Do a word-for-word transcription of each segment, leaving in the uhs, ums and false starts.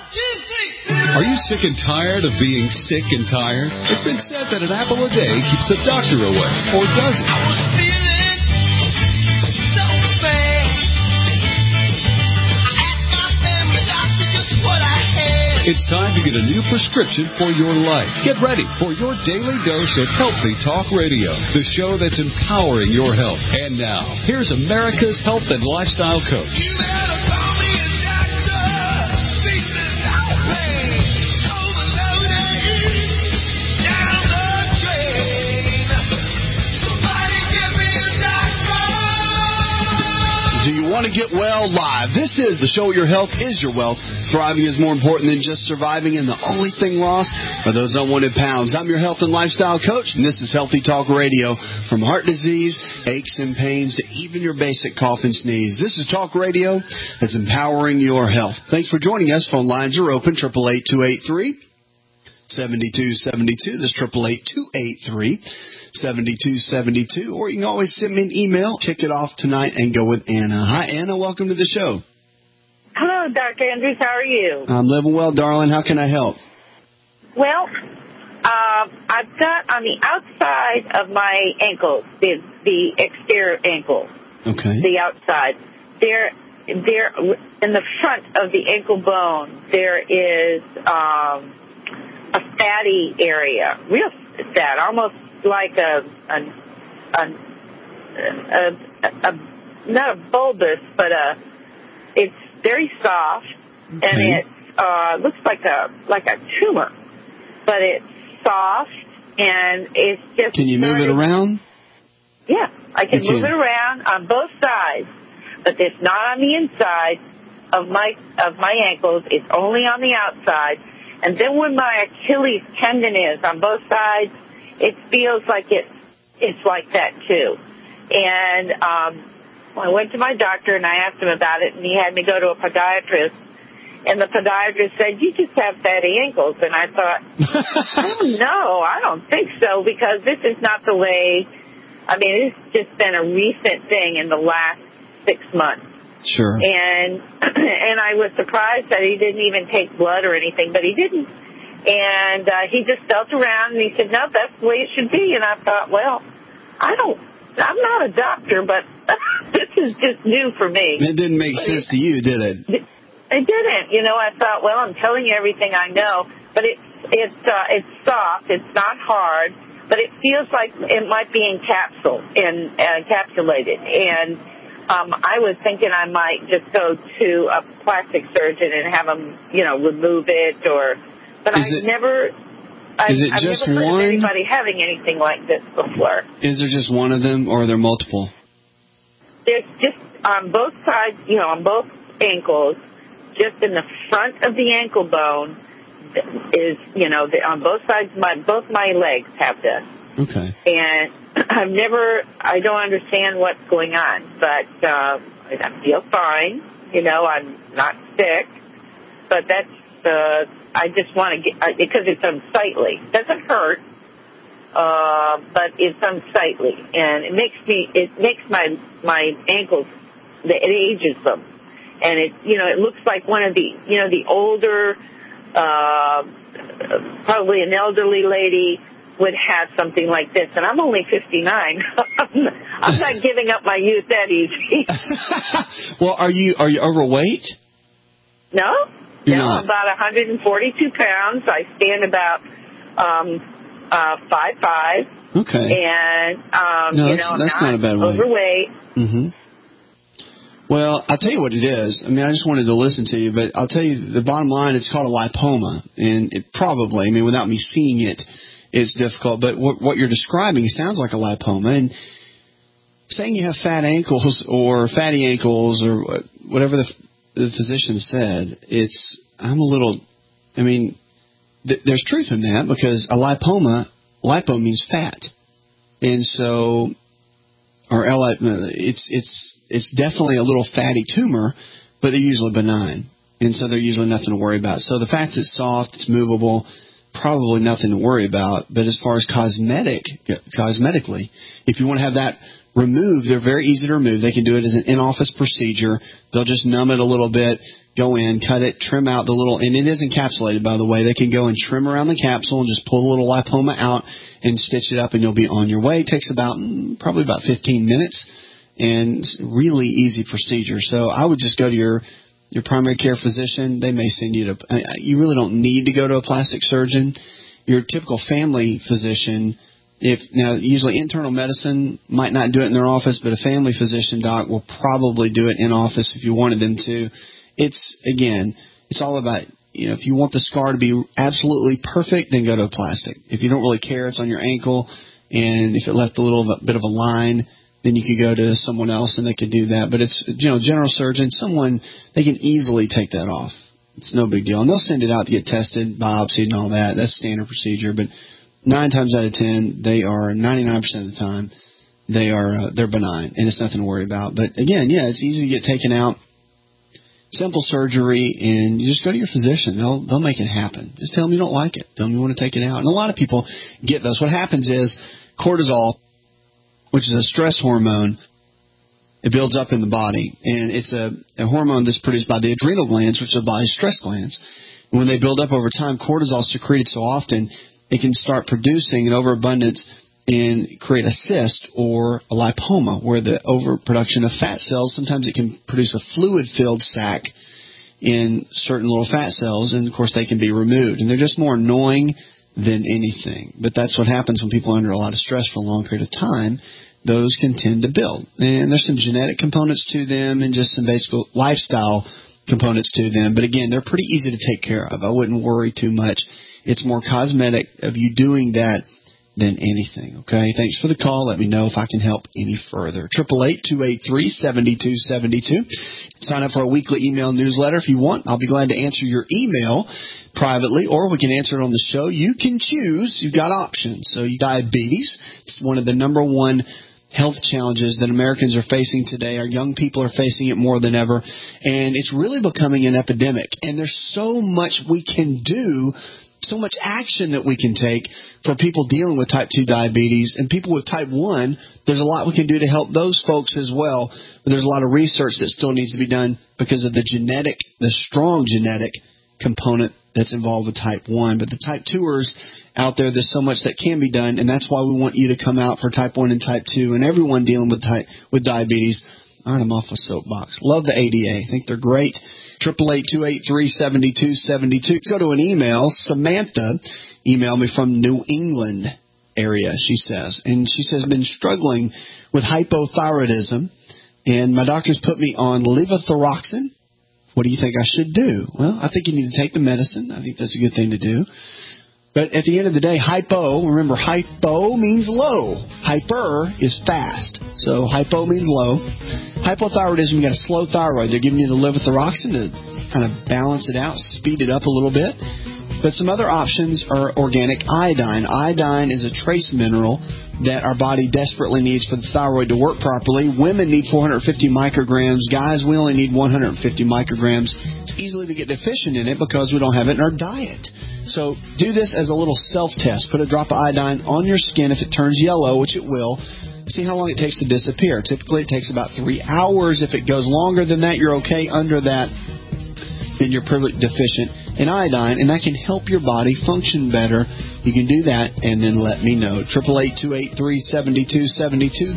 Are you sick and tired of being sick and tired? It's been said that an apple a day keeps the doctor away. Or does it? I was feeling so bad. I asked my family doctor just what I had. It's time to get a new prescription for your life. Get ready for your daily dose of Healthy Talk Radio, the show that's empowering your health. And now, here's America's health and lifestyle coach. You better call me a doctor. Speaking of pain, overloaded down the drain. Somebody give me a doctor. Do you want to get well live? This is the show. Your health is your wealth. Thriving is more important than just surviving, and the only thing lost are those unwanted pounds. I'm your health and lifestyle coach, and this is Healthy Talk Radio. From heart disease, aches and pains, to even your basic cough and sneeze. This is Talk Radio that's empowering your health. Thanks for joining us. Phone lines are open, eight eight eight, two eight three, seven two seven two. That's eight eight eight, two eight three, seven two seven two. Or you can always send me an email, kick it off tonight, and go with Anna. Hi, Anna. Welcome to the show. Hello, Doctor Andrews. How are you? I'm living well, darling. How can I help? Well, uh, I've got on the outside of my ankles, the the exterior ankle, Okay. the outside. There, there in the front of the ankle bone, there is um, a fatty area, real fat, almost like a, a, a, a, a, a not a bulbous, but a it's very soft, and Okay. it uh, looks like a like a tumor, but it's soft, and it's just... Can you move it starting- around? Yeah, I can You move can. it around on both sides, but it's not on the inside of my of my ankles. It's only on the outside. And then when my Achilles tendon is on both sides, it feels like it it's like that too. And um, I went to my doctor and I asked him about it, and he had me go to a podiatrist. And the podiatrist said, "You just have fatty ankles." And I thought, oh, no, I don't think so, because this is not the way. I mean, it's just been a recent thing in the last six months. Sure. And and I was surprised that he didn't even take blood or anything, but he didn't. And uh, he just felt around and he said, "No, that's the way it should be." And I thought, well, I don't, I'm not a doctor, but this is just new for me. It didn't make sense to you, did it? It didn't. You know, I thought, well, I'm telling you everything I know, but it's it's uh, it's soft. It's not hard, but it feels like it might be encapsulated and uh, encapsulated. And um, I was thinking I might just go to a plastic surgeon and have him, you know, remove it, or. But Is I've it- never. I've, is it I've just never heard one? of anybody having anything like this before. Is there just one of them, or are there multiple? There's just on both sides, you know, on both ankles, just in the front of the ankle bone is, you know, the, on both sides, my both my legs have this. Okay. And I've never, I don't understand what's going on, but uh, I feel fine. You know, I'm not sick, but that's, uh, I just want to get, uh, because it's unsightly. It doesn't hurt, uh, but it's unsightly, and it makes me, it makes my my ankles, it ages them, and it, you know, it looks like one of the, you know, the older, uh, probably an elderly lady would have something like this, and I'm only fifty-nine. I'm not giving up my youth that easy. Well, are you are you overweight? No, You're no, not. I'm about one hundred forty-two pounds. I stand about um, uh, five five, Okay. and um, No, you that's- know, I'm that's not, not a bad weight. overweight. Mm-hmm. Well, I'll tell you what it is. I mean, I just wanted to listen to you, but I'll tell you the bottom line, it's called a lipoma. And it probably, I mean, without me seeing it, it's difficult. But what, what you're describing sounds like a lipoma. And saying you have fat ankles or fatty ankles or whatever the, the physician said, it's, I'm a little, I mean, th- there's truth in that, because a lipoma, lipo means fat. And so, or L, it's it's it's definitely a little fatty tumor, but they're usually benign, and so they're usually nothing to worry about. So the fact that it's soft, it's movable, probably nothing to worry about. But as far as cosmetic, cosmetically, if you want to have that remove. They're very easy to remove. They can do it as an in-office procedure. They'll just numb it a little bit, go in, cut it, trim out the little, and it is encapsulated, by the way. They can go and trim around the capsule and just pull a little lipoma out and stitch it up, and you'll be on your way. It takes about, probably about fifteen minutes, and it's a really easy procedure. So I would just go to your, your primary care physician. They may send you to, you really don't need to go to a plastic surgeon. Your typical family physician, if now usually internal medicine might not do it in their office, but a family physician doc will probably do it in office if you wanted them to. It's, again, it's all about, you know, if you want the scar to be absolutely perfect, then go to a plastic. If you don't really care, it's on your ankle, and if it left a little bit of a line, then you could go to someone else and they could do that. But it's, you know, general surgeon, someone, they can easily take that off. It's no big deal. And they'll send it out to get tested, biopsied, and all that. That's standard procedure. But nine times out of ten, they are, ninety-nine percent of the time, they are, uh, they're benign, and it's nothing to worry about. But again, yeah, it's easy to get taken out. Simple surgery, and you just go to your physician. They'll they'll make it happen. Just tell them you don't like it. Tell them you want to take it out. And a lot of people get those. What happens is cortisol, which is a stress hormone, it builds up in the body, and it's a, a hormone that's produced by the adrenal glands, which are the body's stress glands. And when they build up over time, cortisol is secreted so often, it can start producing an overabundance and create a cyst or a lipoma, where the overproduction of fat cells, sometimes it can produce a fluid-filled sac in certain little fat cells, and, of course, they can be removed. And they're just more annoying than anything. But that's what happens when people are under a lot of stress for a long period of time. Those can tend to build. And there's some genetic components to them and just some basic lifestyle components to them. But, again, they're pretty easy to take care of. I wouldn't worry too much. It's more cosmetic of you doing that than anything, okay? Thanks for the call. Let me know if I can help any further. eight eight eight, two eight three, seven two seven two. Sign up for our weekly email newsletter if you want. I'll be glad to answer your email privately, or we can answer it on the show. You can choose. You've got options. So diabetes, it's one of the number one health challenges that Americans are facing today. Our young people are facing it more than ever, and it's really becoming an epidemic. And there's so much we can do, so much action that we can take for people dealing with type two diabetes. And people with type one, there's a lot we can do to help those folks as well. But there's a lot of research that still needs to be done because of the genetic, the strong genetic component that's involved with type one. But the type twoers out there, there's so much that can be done, and that's why we want you to come out for type one and type two and everyone dealing with type, with diabetes. All right, I'm off a soapbox. Love the A D A. I think they're great. eight eight eight, two eight three, seven two seven two. Let's go to an email. Samantha emailed me from New England area, she says. And she says, been struggling with hypothyroidism, and my doctor's put me on levothyroxine. What do you think I should do? Well, I think you need to take the medicine. I think that's a good thing to do. But at the end of the day, hypo, remember, hypo means low. Hyper is fast. So hypo means low. Hypothyroidism, you got a slow thyroid. They're giving you the levothyroxine to kind of balance it out, speed it up a little bit. But some other options are organic iodine. Iodine is a trace mineral that our body desperately needs for the thyroid to work properly. Women need four hundred fifty micrograms. Guys, we only need one hundred fifty micrograms. It's easy to get deficient in it because we don't have it in our diet. So do this as a little self-test. Put a drop of iodine on your skin. If it turns yellow, which it will, see how long it takes to disappear. Typically, it takes about three hours. If it goes longer than that, you're okay. Under that, then you're pretty deficient in iodine, and that can help your body function better. You can do that, and then let me know. eight eight eight, two eight three, seven two seven two.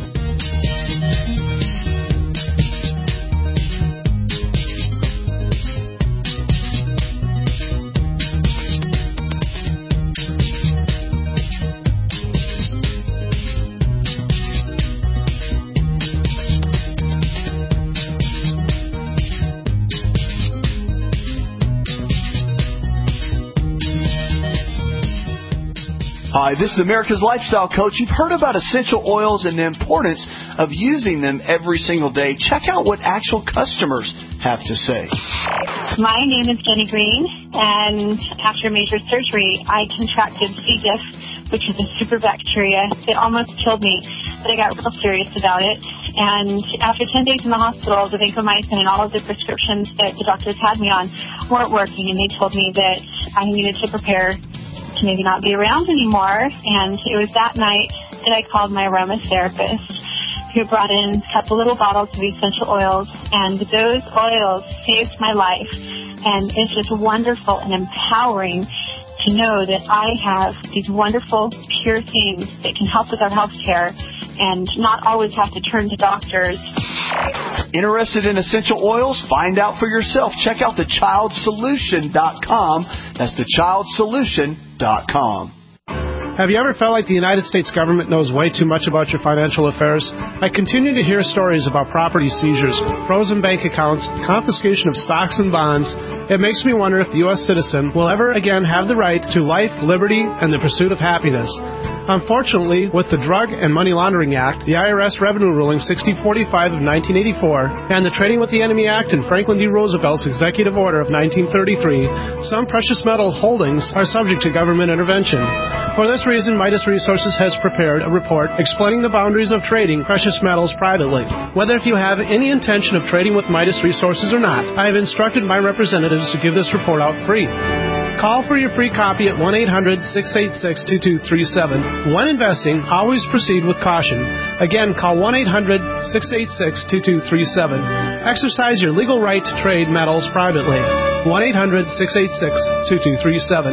Hi, this is America's Lifestyle Coach. You've heard about essential oils and the importance of using them every single day. Check out what actual customers have to say. My name is Jenny Green, and after major surgery, I contracted C. diff, which is a super bacteria. It almost killed me, but I got real serious about it. And after ten days in the hospital, the vancomycin and all of the prescriptions that the doctors had me on weren't working, and they told me that I needed to prepare to maybe not be around anymore. And it was that night that I called my aromatherapist. who brought in a couple little bottles of essential oils, and those oils saved my life. And it's just wonderful and empowering to know that I have these wonderful, pure things that can help with our health care and not always have to turn to doctors. Interested in essential oils? Find out for yourself. Check out the child solution dot com. That's the child solution dot com. Have you ever felt like the United States government knows way too much about your financial affairs? I continue to hear stories about property seizures, frozen bank accounts, confiscation of stocks and bonds. It makes me wonder if the U S citizen will ever again have the right to life, liberty, and the pursuit of happiness. Unfortunately, with the Drug and Money Laundering Act, the I R S Revenue Ruling sixty forty-five of nineteen eighty-four, and the Trading with the Enemy Act and Franklin D. Roosevelt's Executive Order of nineteen thirty-three, some precious metal holdings are subject to government intervention. For this reason, Midas Resources has prepared a report explaining the boundaries of trading precious metals privately. Whether if you have any intention of trading with Midas Resources or not, I have instructed my representatives to give this report out free. Call for your free copy at one eight hundred, six eight six, two two three seven. When investing, always proceed with caution. Again, call one eight hundred, six eight six, two two three seven. Exercise your legal right to trade metals privately. one eight hundred, six eight six, two two three seven.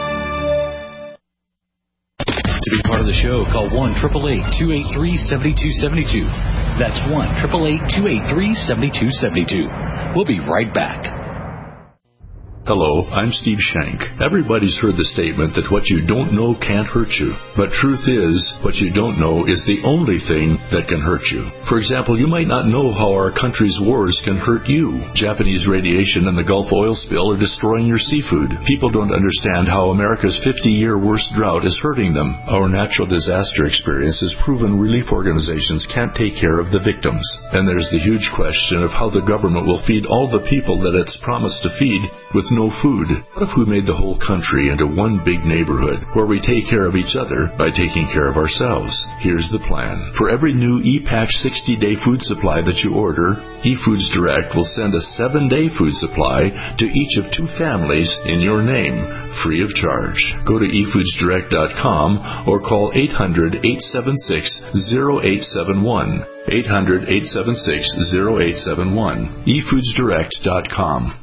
To be part of the show, call one eight eight eight, two eight three, seven two seven two. That's one eight eight eight, two eight three, seven two seven two. We'll be right back. Hello, I'm Steve Shank. Everybody's heard the statement that what you don't know can't hurt you. But truth is, what you don't know is the only thing that can hurt you. For example, you might not know how our country's wars can hurt you. Japanese radiation and the Gulf oil spill are destroying your seafood. People don't understand how America's fifty-year worst drought is hurting them. Our natural disaster experience has proven relief organizations can't take care of the victims. And there's the huge question of how the government will feed all the people that it's promised to feed with no food. What if we made the whole country into one big neighborhood where we take care of each other by taking care of ourselves? Here's the plan. For every new ePatch sixty-day food supply that you order, eFoods Direct will send a seven-day food supply to each of two families in your name, free of charge. Go to e foods direct dot com or call eight hundred, eight seven six, zero eight seven one. eight hundred, eight seven six, zero eight seven one. e foods direct dot com.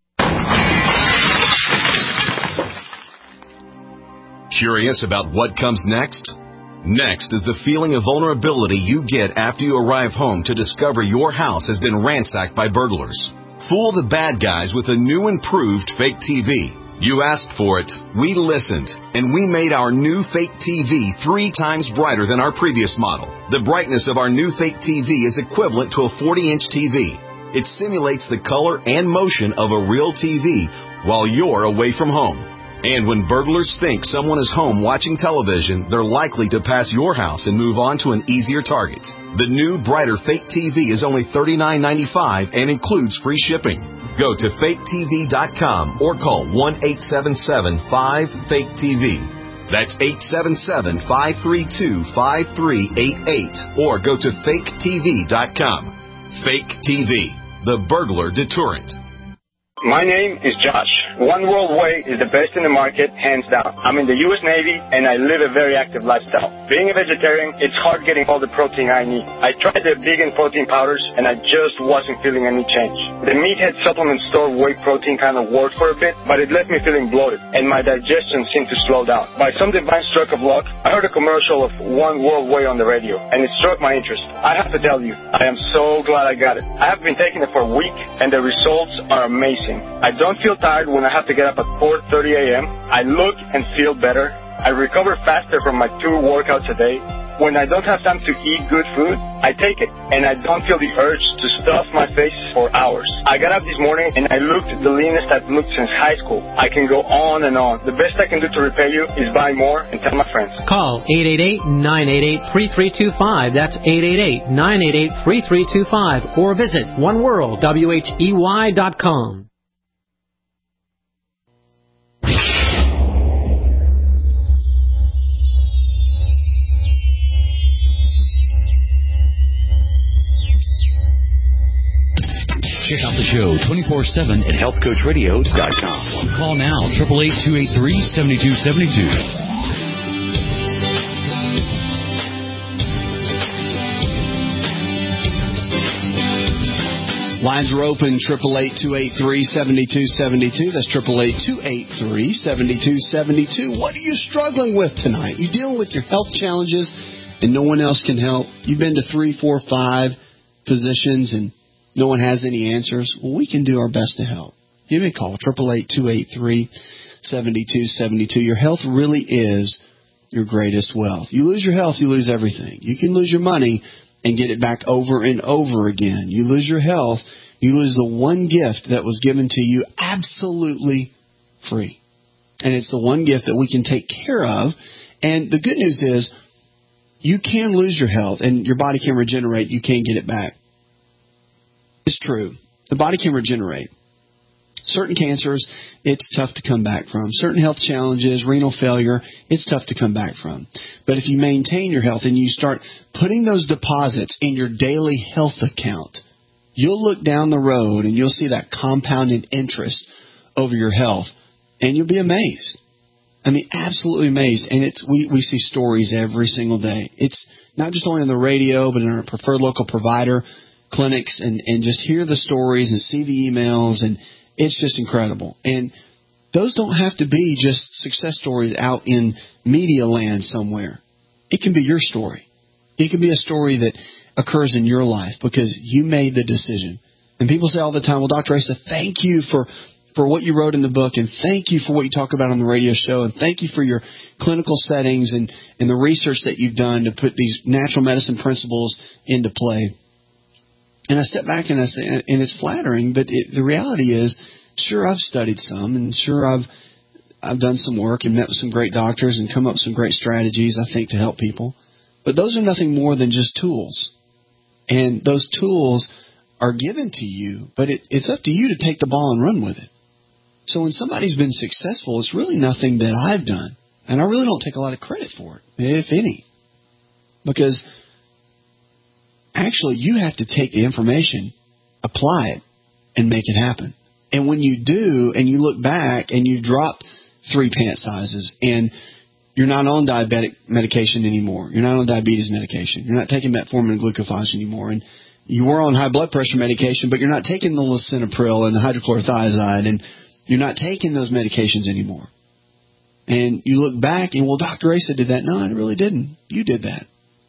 Curious about what comes next? Next is the feeling of vulnerability you get after you arrive home to discover your house has been ransacked by burglars. Fool the bad guys with a new improved fake T V. You asked for it, we listened, and we made our new fake T V three times brighter than our previous model. The brightness of our new fake T V is equivalent to a forty-inch T V. It simulates the color and motion of a real T V while you're away from home. And when burglars think someone is home watching television, they're likely to pass your house and move on to an easier target. The new, brighter fake T V is only thirty-nine ninety-five and includes free shipping. Go to fake T V dot com or call one eight seven seven, five, fake T V. That's eight seven seven, five three two, five three eight eight. Or go to fake T V dot com. Fake T V, the burglar deterrent. My name is Josh. One World Way is the best in the market, hands down. I'm in the U S Navy, and I live a very active lifestyle. Being a vegetarian, it's hard getting all the protein I need. I tried the vegan protein powders, and I just wasn't feeling any change. The Meathead supplement store whey protein kind of worked for a bit, but it left me feeling bloated, and my digestion seemed to slow down. By some divine stroke of luck, I heard a commercial of One World Way on the radio, and it struck my interest. I have to tell you, I am so glad I got it. I have been taking it for a week, and the results are amazing. I don't feel tired when I have to get up at four thirty a.m. I look and feel better. I recover faster from my two workouts a day. When I don't have time to eat good food, I take it, and I don't feel the urge to stuff my face for hours. I got up this morning, and I looked the leanest I've looked since high school. I can go on and on. The best I can do to repay you is buy more and tell my friends. Call eight eight eight, nine eight eight, three three two five. That's eight eight eight, nine eight eight, three three two five. Or visit one world way dot com. Check out the show twenty-four seven at health coach radio dot com. Call now, eight eight eight, two eight three, seven two seven two. Lines are open, eight eight eight, two eight three, seven two seven two. That's eight eight eight, two eight three, seven two seven two. What are you struggling with tonight? You dealing with your health challenges and no one else can help? You've been to three, four, five physicians and no one has any answers? Well, we can do our best to help. Give me a call, eight eight eight, two eight three, seven two seven two. Your health really is your greatest wealth. You lose your health, you lose everything. You can lose your money and get it back over and over again. You lose your health, you lose the one gift that was given to you absolutely free. And it's the one gift that we can take care of. And the good news is you can lose your health and your body can regenerate. You can get it back. It's true. The body can regenerate. Certain cancers, it's tough to come back from. Certain health challenges, renal failure, it's tough to come back from. But if you maintain your health and you start putting those deposits in your daily health account, you'll look down the road and you'll see that compounded interest over your health, and you'll be amazed. I mean, absolutely amazed. And it's we, we see stories every single day. It's not just only on the radio, but in our preferred local provider clinics, and, and just hear the stories and see the emails, and it's just incredible. And those don't have to be just success stories out in media land somewhere. It can be your story. It can be a story that occurs in your life because you made the decision. And people say all the time, well, Doctor Asa, thank you for, for what you wrote in the book, and thank you for what you talk about on the radio show, and thank you for your clinical settings and, and the research that you've done to put these natural medicine principles into play. And I step back and I say, and it's flattering, but it, the reality is, sure, I've studied some, and sure, I've I've done some work and met with some great doctors and come up with some great strategies, I think, to help people. But those are nothing more than just tools. And those tools are given to you, but it, it's up to you to take the ball and run with it. So when somebody's been successful, it's really nothing that I've done. And I really don't take a lot of credit for it, if any. Because actually, you have to take the information, apply it, and make it happen. And when you do, and you look back, and you drop three pant sizes, and you're not on diabetic medication anymore, you're not on diabetes medication, you're not taking metformin and glucophage anymore, and you were on high blood pressure medication, but you're not taking the lisinopril and the hydrochlorothiazide, and you're not taking those medications anymore. And you look back, and, well, Doctor Asa did that. No, I really didn't. You did that.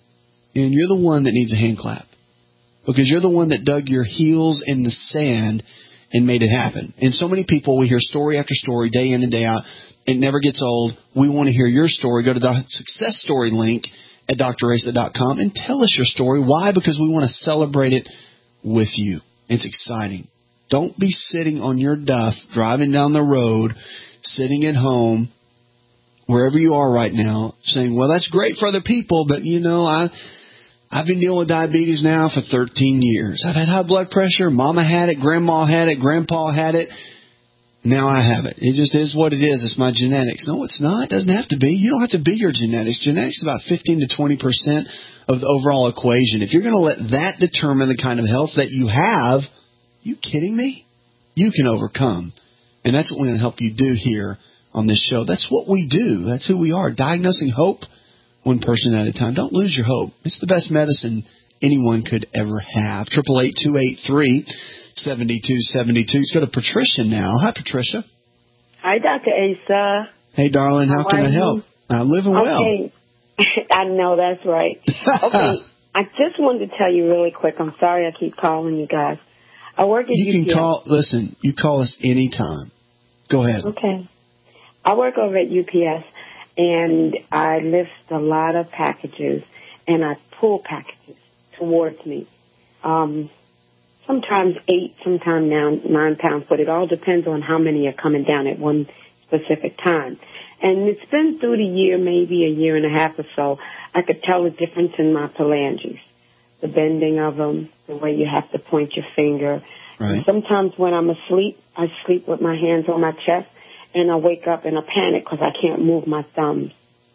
And you're the one that needs a hand clap, because you're the one that dug your heels in the sand and made it happen. And so many people, we hear story after story, day in and day out. It never gets old. We want to hear your story. Go to the success story link at D R asa dot com and tell us your story. Why? Because we want to celebrate it with you. It's exciting. Don't be sitting on your duff, driving down the road, sitting at home, wherever you are right now, saying, well, that's great for other people, but, you know, I... I've been dealing with diabetes now for thirteen years. I've had high blood pressure. Mama had it. Grandma had it. Grandpa had it. Now I have it. It just is what it is. It's my genetics. No, it's not. It doesn't have to be. You don't have to be your genetics. Genetics is about fifteen to twenty percent of the overall equation. If you're going to let that determine the kind of health that you have, you kidding me? You can overcome. And that's what we're going to help you do here on this show. That's what we do. That's who we are. Diagnosing hope. One person at a time. Don't lose your hope. It's the best medicine anyone could ever have. eight eight eight, two eight three, seven two seven two. Let's go to Patricia now. Hi, Patricia. Hi, Doctor Asa. Hey, darling. How, how can I help? You? I'm living okay. well. I know, that's right. Okay. I just wanted to tell you really quick. I'm sorry I keep calling you guys. I work at you U P S. You can call. Listen, you call us anytime. Go ahead. Okay. I work over at U P S. And I lift a lot of packages, and I pull packages towards me. Um, sometimes eight, sometimes nine, nine pounds, but it all depends on how many are coming down at one specific time. And it's been through the year, maybe a year and a half or so, I could tell the difference in my phalanges, the bending of them, the way you have to point your finger. Right. And sometimes when I'm asleep, I sleep with my hands on my chest. And I wake up in a panic because I can't move my thumbs.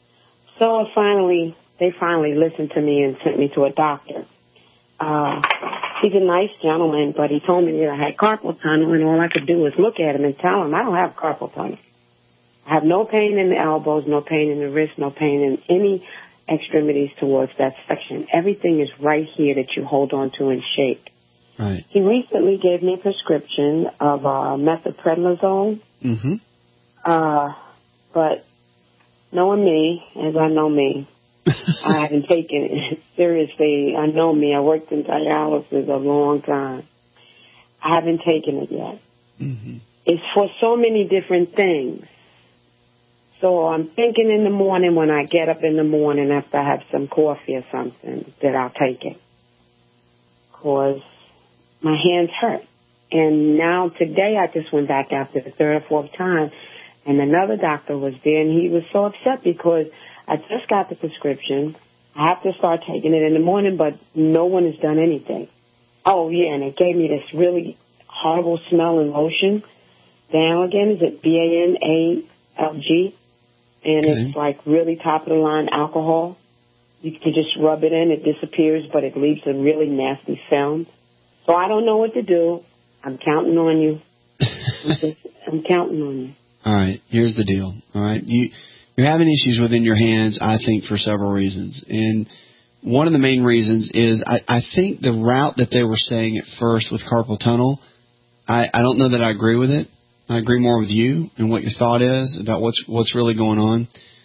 So I finally, they finally listened to me and sent me to a doctor. Uh, he's a nice gentleman, but he told me that I had carpal tunnel, and all I could do was look at him and tell him I don't have carpal tunnel. I have no pain in the elbows, no pain in the wrist, no pain in any extremities towards that section. Everything is right here that you hold on to and shake. Right. He recently gave me a prescription of uh, methylprednisolone. Mm-hmm. Uh, but knowing me, as I know me, I haven't taken it seriously. I know me. I worked in dialysis a long time. I haven't taken it yet. Mm-hmm. It's for so many different things. So I'm thinking in the morning when I get up in the morning after I have some coffee or something that I'll take it. Because my hands hurt. And now today I just went back after the third or fourth time, and another doctor was there, and he was so upset because I just got the prescription. I have to start taking it in the morning, but no one has done anything. Oh, yeah, and it gave me this really horrible smelling lotion. Now again, is it B A N A L G? And Okay. It's like really top of the line alcohol. You can just rub it in, it disappears, but it leaves a really nasty film. So I don't know what to do. I'm counting on you. I'm, just, I'm counting on you. All right, here's the deal. All right, you, you're having issues within your hands, I think, for several reasons. And one of the main reasons is I, I think the route that they were saying at first with carpal tunnel, I, I don't know that I agree with it. I agree more with you and what your thought is about what's what's really going on.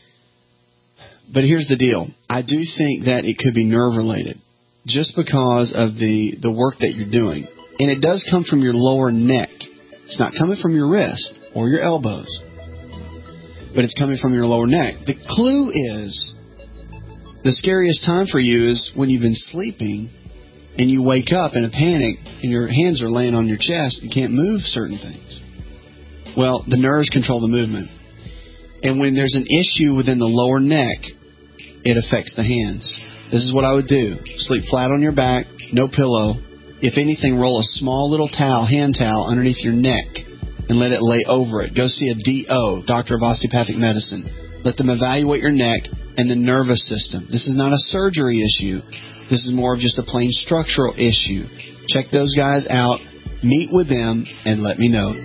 But here's the deal. I do think that it could be nerve-related just because of the, the work that you're doing. And it does come from your lower neck. It's not coming from your wrist or your elbows, but it's coming from your lower neck. The clue is the scariest time for you is when you've been sleeping and you wake up in a panic and your hands are laying on your chest. You can't move certain things. Well, the nerves control the movement. And when there's an issue within the lower neck, it affects the hands. This is what I would do. Sleep flat on your back, no pillow. If anything, roll a small little towel, hand towel, underneath your neck and let it lay over it. Go see a D O, Doctor of Osteopathic Medicine. Let them evaluate your neck and the nervous system. This is not a surgery issue. This is more of just a plain structural issue. Check those guys out, meet with them, and let me know.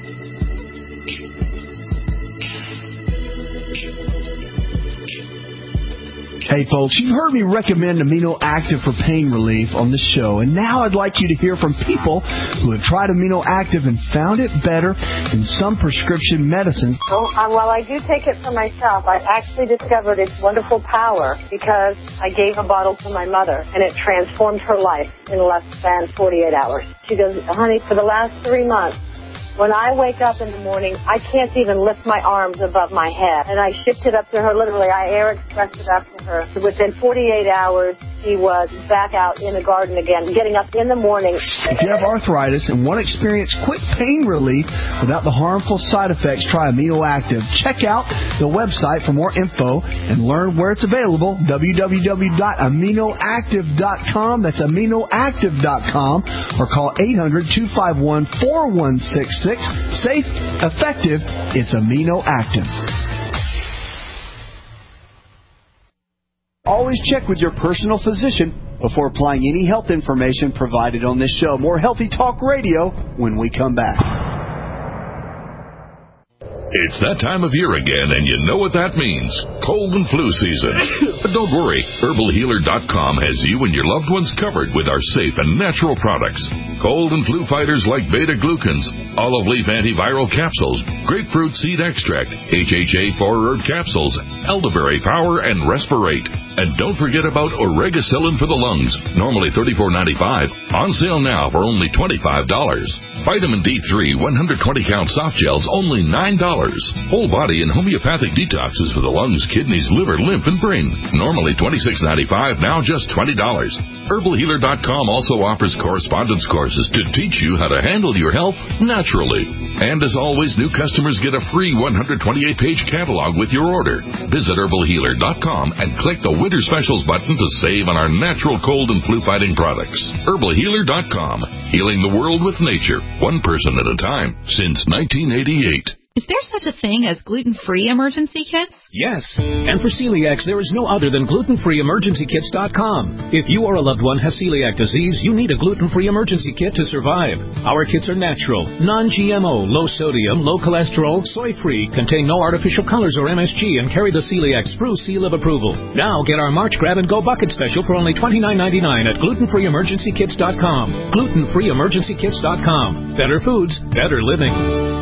Hey folks, you've heard me recommend Amino Active for pain relief on the show, and now I'd like you to hear from people who have tried Amino Active and found it better than some prescription medicines. Well, uh, while I do take it for myself, I actually discovered its wonderful power because I gave a bottle to my mother, and it transformed her life in less than forty-eight hours. She goes, honey, for the last three months, when I wake up in the morning, I can't even lift my arms above my head. And I shipped it up to her, literally. I air expressed it up to her. So within forty-eight hours, she was back out in the garden again, getting up in the morning. If you have arthritis and want to experience quick pain relief without the harmful side effects, try Amino Active. Check out the website for more info and learn where it's available, w w w dot amino active dot com. That's amino active dot com, or call eight hundred, two five one, four one six six. Safe, effective, it's Amino Active. Always check with your personal physician before applying any health information provided on this show. More Healthy Talk Radio when we come back. It's that time of year again, and you know what that means. Cold and flu season. But don't worry, herbal healer dot com has you and your loved ones covered with our safe and natural products. Cold and flu fighters like beta-glucans, olive leaf antiviral capsules, grapefruit seed extract, H H A four herb capsules, elderberry power, and respirate. And don't forget about oregacillin for the lungs, normally thirty-four ninety-five, on sale now for only twenty-five dollars. Vitamin D three one hundred twenty count soft gels, only nine dollars. Whole body and homeopathic detoxes for the lungs, kidneys, liver, lymph, and brain, normally twenty-six ninety-five, now just twenty dollars. herbal healer dot com also offers correspondence courses to teach you how to handle your health naturally. And as always, new customers get a free one hundred twenty-eight page catalog with your order. Visit herbal healer dot com and click the Winter Specials button to save on our natural cold and flu fighting products. herbal healer dot com, healing the world with nature, one person at a time, since nineteen eighty-eight. Is there such a thing as gluten-free emergency kits? Yes. And for celiacs, there is no other than gluten free emergency kits dot com. If you or a loved one has celiac disease, you need a gluten-free emergency kit to survive. Our kits are natural, non-G M O, low sodium, low cholesterol, soy-free, contain no artificial colors or M S G, and carry the celiac sprue seal of approval. Now get our March Grab and Go Bucket Special for only twenty-nine ninety-nine at gluten free emergency kits dot com. gluten free emergency kits dot com. Better foods, better living.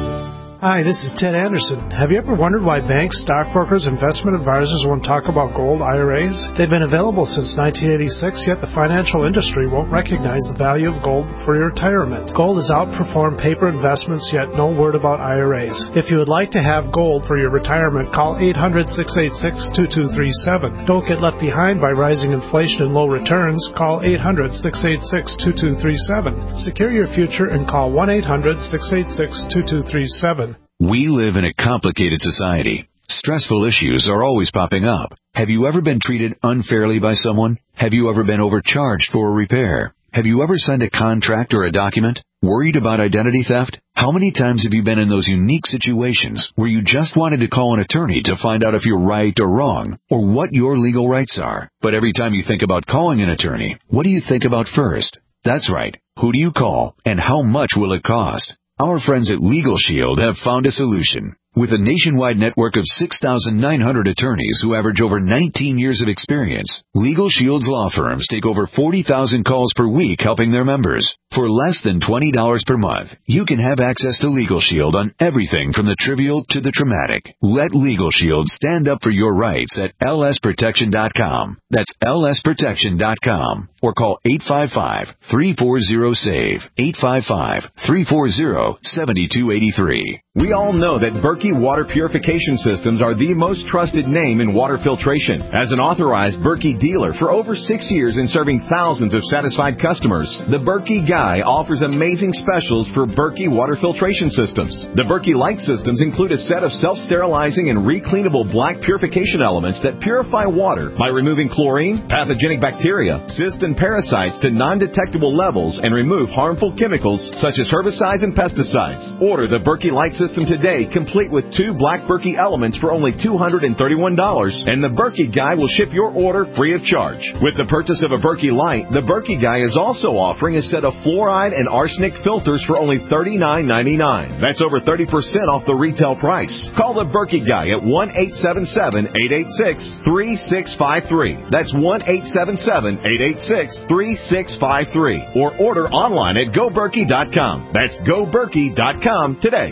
Hi, this is Ted Anderson. Have you ever wondered why banks, stockbrokers, investment advisors won't talk about gold I R As? They've been available since nineteen eighty-six, yet the financial industry won't recognize the value of gold for your retirement. Gold has outperformed paper investments, yet no word about I R As. If you would like to have gold for your retirement, call eight hundred, six eight six, two two three seven. Don't get left behind by rising inflation and low returns. Call eight hundred, six eight six, two two three seven. Secure your future and call one eight hundred, six eight six, two two three seven. We live in a complicated society. Stressful issues are always popping up. Have you ever been treated unfairly by someone? Have you ever been overcharged for a repair? Have you ever signed a contract or a document? Worried about identity theft? How many times have you been in those unique situations where you just wanted to call an attorney to find out if you're right or wrong, or what your legal rights are? But every time you think about calling an attorney, what do you think about first? That's right. Who do you call, and how much will it cost? Our friends at Legal Shield have found a solution. With a nationwide network of six thousand nine hundred attorneys who average over nineteen years of experience, Legal Shield's law firms take over forty thousand calls per week helping their members. For less than twenty dollars per month, you can have access to Legal Shield on everything from the trivial to the traumatic. Let Legal Shield stand up for your rights at L S protection dot com. That's L S protection dot com. Or call eight five five, three four zero, S A V E, eight five five, three four zero, seven two eight three. We all know that Berkey Water Purification Systems are the most trusted name in water filtration. As an authorized Berkey dealer for over six years and serving thousands of satisfied customers, the Berkey Guy offers amazing specials for Berkey Water Filtration Systems. The Berkey Light Systems include a set of self-sterilizing and recleanable black purification elements that purify water by removing chlorine, pathogenic bacteria, cysts, and parasites to non-detectable levels and remove harmful chemicals such as herbicides and pesticides. Order the Berkey Light System today, complete with two black Berkey elements for only two hundred thirty-one dollars, and the Berkey Guy will ship your order free of charge. With the purchase of a Berkey Light, the Berkey Guy is also offering a set of fluoride and arsenic filters for only thirty-nine ninety-nine. That's over thirty percent off the retail price. Call the Berkey Guy at one eight seven seven, eight eight six, three six five three. That's one eight seven seven, eight eight six, three six five three. Or order online at go berkey dot com. That's go berkey dot com today.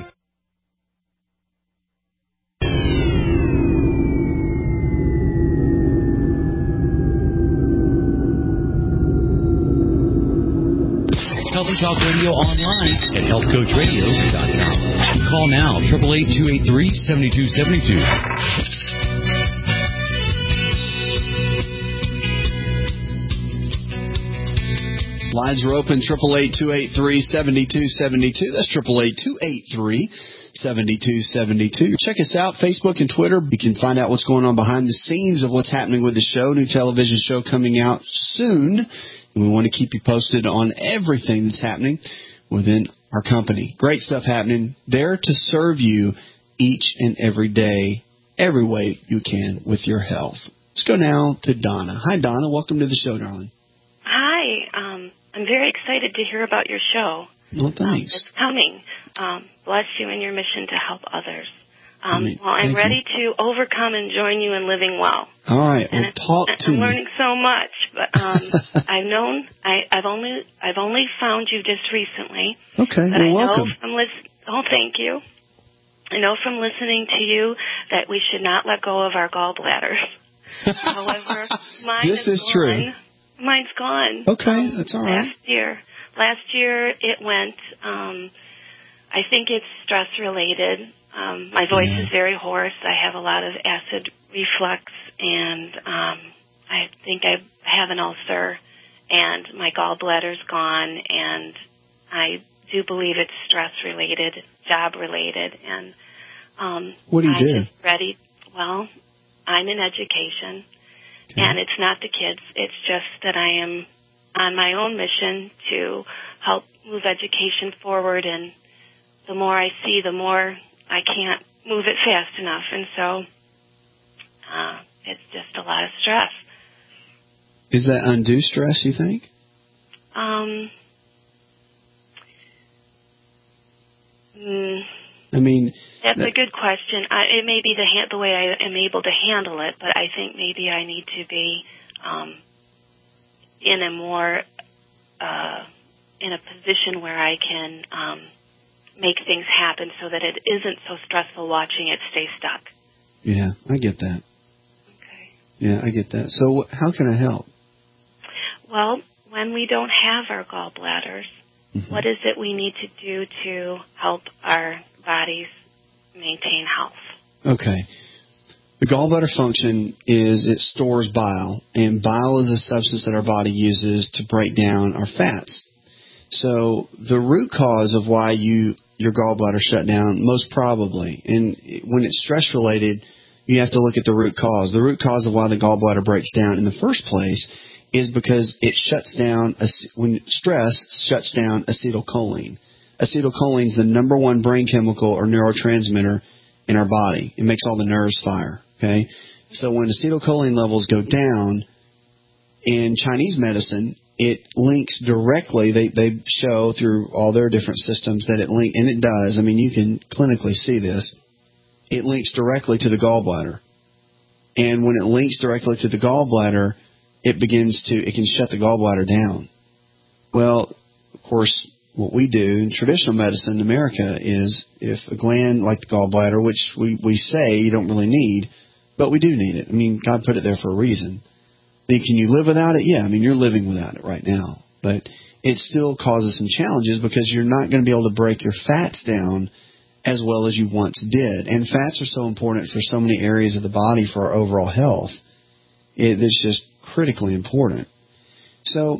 Healthy Talk Radio online at health coach radio dot com. Call now, eight eight eight, two eight three, seven two seven two. Lines are open, eight eight eight, two eight three, seven two seven two. That's eight eight eight, two eight three, seven two seven two. Check us out, Facebook and Twitter. You can find out what's going on behind the scenes of what's happening with the show. New television show coming out soon. And we want to keep you posted on everything that's happening within our company. Great stuff happening there to serve you each and every day, every way you can with your health. Let's go now to Donna. Hi, Donna. Welcome to the show, darling. Hi. Um, I'm very excited to hear about your show. Well, thanks. Um, it's coming. Um, bless you in your mission to help others. Um, Right. well, I'm Thank ready to overcome and join you in living well. All right. And Well, talk I'm, to I'm me. learning so much, but um, I've known I, I've only I've only found you just recently. Okay. But Well, I welcome. know from lis- oh, thank you. I know from listening to you that we should not let go of our gallbladders. However, mine This is is true. gone. Mine's gone. Okay, that's all right. Last year, last year it went. Um, I think it's stress related. Um, my voice Yeah. is very hoarse. I have a lot of acid reflux, and um, I think I have an ulcer, and my gallbladder's gone, and I do believe it's stress related, job related, and um, What do you I'm do? just ready. Well, I'm in education, Okay. and it's not the kids. It's just that I am on my own mission to help move education forward, and the more I see, the more I can't move it fast enough, and so uh, it's just a lot of stress. Is that undue stress, you think? Um. Mm, I mean, that's that, a good question. I, it may be the ha- the way I am able to handle it, but I think maybe I need to be um, in a more uh, in a position where I can um, make things happen so that it isn't so stressful watching it stay stuck. Yeah, I get that. Okay. Yeah, I get that. So, how can I help? Well, when we don't have our gallbladders, mm-hmm. what is it we need to do to help our bodies maintain health? Okay. The gallbladder function is it stores bile, and bile is a substance that our body uses to break down our fats. So the root cause of why you your gallbladder shut down, most probably, and when it's stress-related, you have to look at the root cause. The root cause of why the gallbladder breaks down in the first place is because it shuts down, when stress shuts down acetylcholine. Acetylcholine is the number one brain chemical or neurotransmitter in our body. It makes all the nerves fire, okay? So when acetylcholine levels go down, in Chinese medicine, it links directly, they, they show through all their different systems that it link, and it does, I mean, you can clinically see this, it links directly to the gallbladder. And when it links directly to the gallbladder, it begins to, it can shut the gallbladder down. Well, of course, what we do in traditional medicine in America is if a gland like the gallbladder, which we, we say you don't really need, but we do need it. I mean, God put it there for a reason. Then can you live without it? Yeah, I mean, you're living without it right now. But it still causes some challenges because you're not going to be able to break your fats down as well as you once did. And fats are so important for so many areas of the body for our overall health. It, it's just critically important. So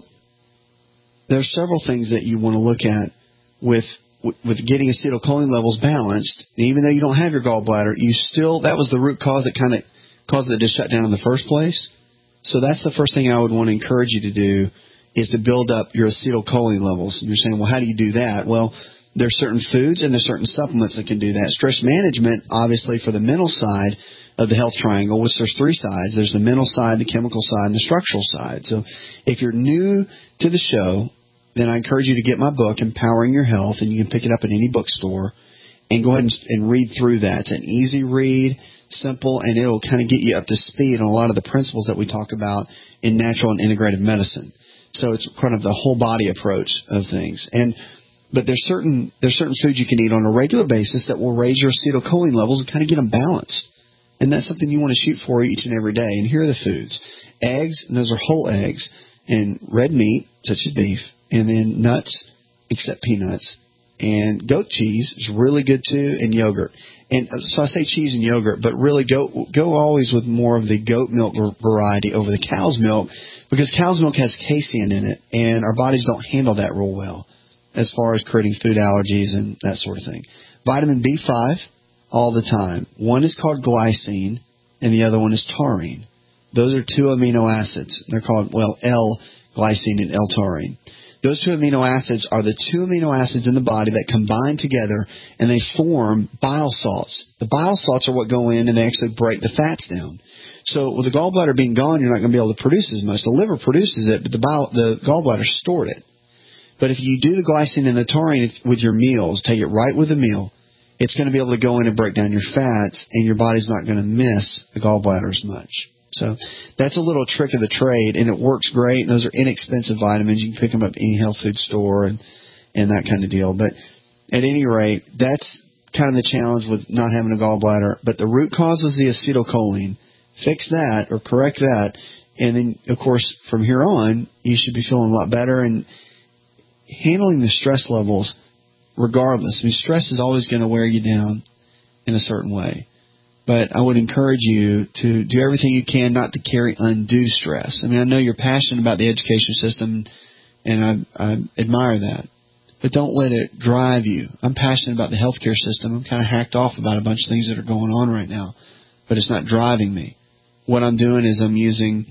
there are several things that you want to look at with with getting acetylcholine levels balanced. Even though you don't have your gallbladder, you still, that was the root cause that kind of caused it to shut down in the first place. So that's the first thing I would want to encourage you to do is to build up your acetylcholine levels. And you're saying, well, how do you do that? Well, there's certain foods and there's certain supplements that can do that. Stress management, obviously, for the mental side of the health triangle, which there's three sides. There's the mental side, the chemical side, and the structural side. So if you're new to the show, then I encourage you to get my book, Empowering Your Health, and you can pick it up at any bookstore, and go ahead and, and read through that. It's an easy read, simple, and it'll kind of get you up to speed on a lot of the principles that we talk about in natural and integrative medicine. So it's kind of the whole body approach of things. And but there's certain there's certain foods you can eat on a regular basis that will raise your acetylcholine levels and kind of get them balanced. And that's something you want to shoot for each and every day. And here are the foods. Eggs, and those are whole eggs, and red meat, such as beef, and then nuts, except peanuts. And goat cheese is really good too, and yogurt. And so I say cheese and yogurt, but really go go always with more of the goat milk variety over the cow's milk, because cow's milk has casein in it, and our bodies don't handle that real well as far as creating food allergies and that sort of thing. Vitamin B five, all the time. One is called glycine, and the other one is taurine. Those are two amino acids. They're called, well, L-glycine and L-taurine. Those two amino acids are the two amino acids in the body that combine together, and they form bile salts. The bile salts are what go in, and they actually break the fats down. So with the gallbladder being gone, you're not going to be able to produce as much. The liver produces it, but the, bile, the gallbladder stored it. But if you do the glycine and the taurine with your meals, take it right with the meal, it's going to be able to go in and break down your fats, and your body's not going to miss the gallbladder as much. So that's a little trick of the trade, and it works great. And those are inexpensive vitamins. You can pick them up at any health food store and, and that kind of deal. But at any rate, that's kind of the challenge with not having a gallbladder. But the root cause was the acetylcholine. Fix that or correct that, and then, of course, from here on, you should be feeling a lot better and handling the stress levels regardless. I mean, stress is always going to wear you down in a certain way. But I would encourage you to do everything you can not to carry undue stress. I mean, I know you're passionate about the education system, and I, I admire that. But don't let it drive you. I'm passionate about the healthcare system. I'm kind of hacked off about a bunch of things that are going on right now, but it's not driving me. What I'm doing is I'm using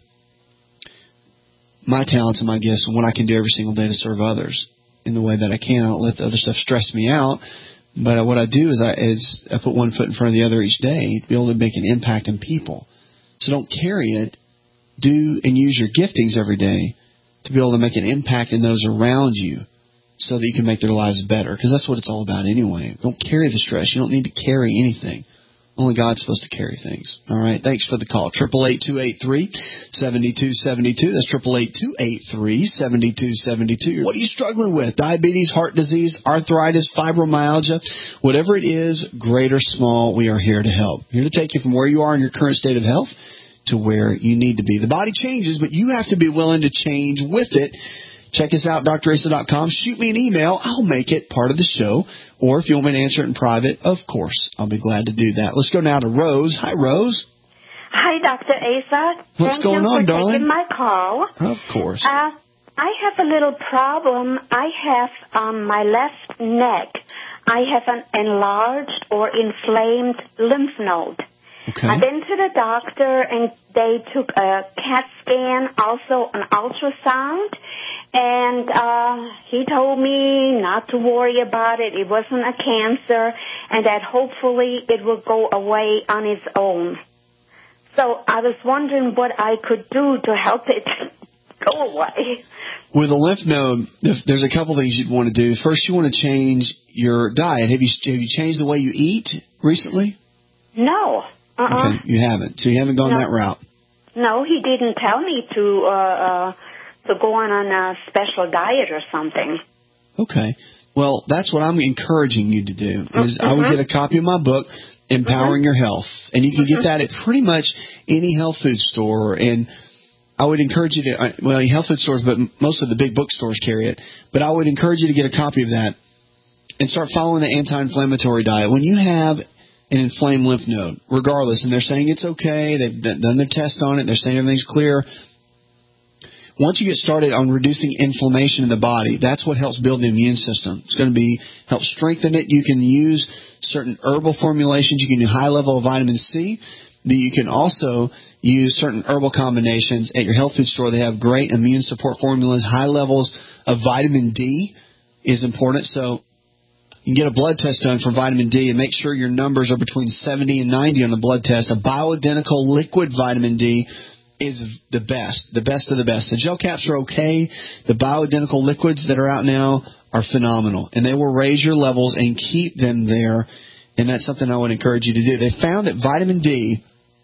my talents and my gifts and what I can do every single day to serve others in the way that I can. I don't let the other stuff stress me out, But what I do is I, is I put one foot in front of the other each day to be able to make an impact on people. So don't carry it. Do and use your giftings every day to be able to make an impact in those around you so that you can make their lives better. Because that's what it's all about anyway. Don't carry the stress. You don't need to carry anything. Only God's supposed to carry things. All right. Thanks for the call. eight eight eight, two eight three, seven two seven two. That's eight eight eight, two eight three, seven two seven two. What are you struggling with? Diabetes, heart disease, arthritis, fibromyalgia, whatever it is, great or small, we are here to help. Here to take you from where you are in your current state of health to where you need to be. The body changes, but you have to be willing to change with it. Check us out, D R Asa dot com. Shoot me an email. I'll make it part of the show. Or if you want me to answer it in private, of course, I'll be glad to do that. Let's go now to Rose. Hi, Rose. Hi, Doctor Asa. What's Thank going you on, for darling? taking my call. Of course. Uh, I have a little problem. I have on um, my left neck, I have an enlarged or inflamed lymph node. Okay. I've been to the doctor, and they took a CAT scan, also an ultrasound, and uh, he told me not to worry about it. It wasn't a cancer, and that hopefully it will go away on its own. So I was wondering what I could do to help it go away. With a lymph node, there's a couple things you'd want to do. First, you want to change your diet. Have you have you changed the way you eat recently? No. Uh-uh. Okay, you haven't. So you haven't gone No. that route. No, he didn't tell me to uh, uh, to go on, on a special diet or something. Okay. Well, that's what I'm encouraging you to do. Is Mm-hmm. I would get a copy of my book, Empowering Mm-hmm. Your Health, and you can get that at pretty much any health food store. And I would encourage you to, well, health food stores, but most of the big bookstores carry it. But I would encourage you to get a copy of that and start following the anti-inflammatory diet. When you have an inflamed lymph node, regardless, and they're saying it's okay, they've done their test on it, they're saying everything's clear. Once you get started on reducing inflammation in the body, that's what helps build the immune system. It's going to be help strengthen it. You can use certain herbal formulations. You can do high level of vitamin C. You can also use certain herbal combinations at your health food store. They have great immune support formulas. High levels of vitamin D is important. So you can get a blood test done for vitamin D and make sure your numbers are between seventy and ninety on the blood test. A bioidentical liquid vitamin D is the best, the best of the best. The gel caps are okay. The bioidentical liquids that are out now are phenomenal, and they will raise your levels and keep them there, and that's something I would encourage you to do. They found that vitamin D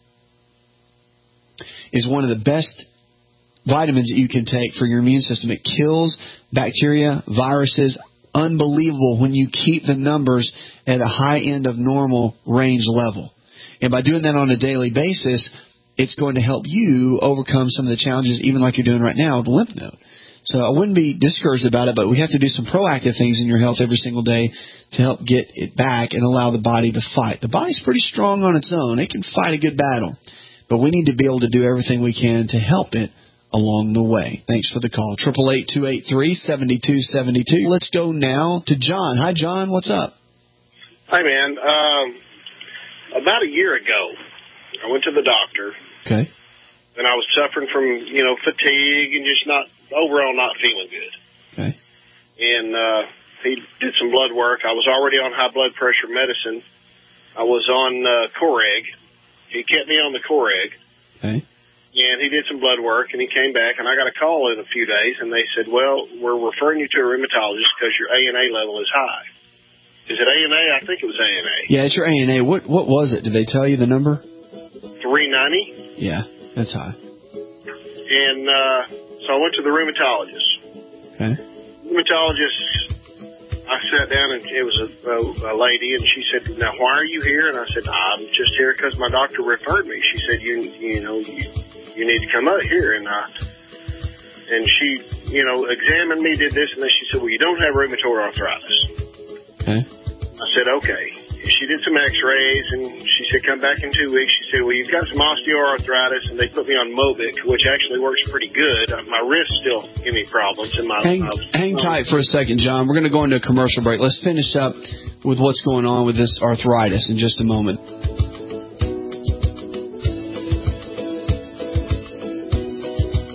is one of the best vitamins that you can take for your immune system. It kills bacteria, viruses. Unbelievable when you keep the numbers at a high end of normal range level. And by doing that on a daily basis, it's going to help you overcome some of the challenges, even like you're doing right now with the lymph node. So I wouldn't be discouraged about it, but we have to do some proactive things in your health every single day to help get it back and allow the body to fight. The body's pretty strong on its own. It can fight a good battle. But we need to be able to do everything we can to help it along the way. Thanks for the call. eight eight eight, two eight three, seven two seven two. Let's go now to John. Hi, John. What's up? Hi, man. Um, about a year ago, I went to the doctor. Okay. And I was suffering from, you know, fatigue and just not, overall not feeling good. Okay. And uh, he did some blood work. I was already on high blood pressure medicine. I was on uh, Coreg. He kept me on the Coreg. Okay. And he did some blood work, and he came back, and I got a call in a few days, and they said, well, we're referring you to a rheumatologist because your A N A level is high. Is it A N A? I think it was A N A. Yeah, it's your A N A. What what was it? Did they tell you the number? three ninety. Yeah, that's high. And uh, so I went to the rheumatologist. Okay. Rheumatologist, I sat down, and it was a, a, a lady, and she said, now, why are you here? And I said, I'm just here because my doctor referred me. She said, you you know, you, you need to come out here. And uh, and she, you know, examined me, did this, and then she said, well, you don't have rheumatoid arthritis. Okay. I said, okay. She did some x-rays, and she said, come back in two weeks. She said, well, you've got some osteoarthritis, and they put me on Mobic, which actually works pretty good. My wrist still give me problems. In my, hang my, hang tight for a second, John. We're going to go into a commercial break. Let's finish up with what's going on with this arthritis in just a moment.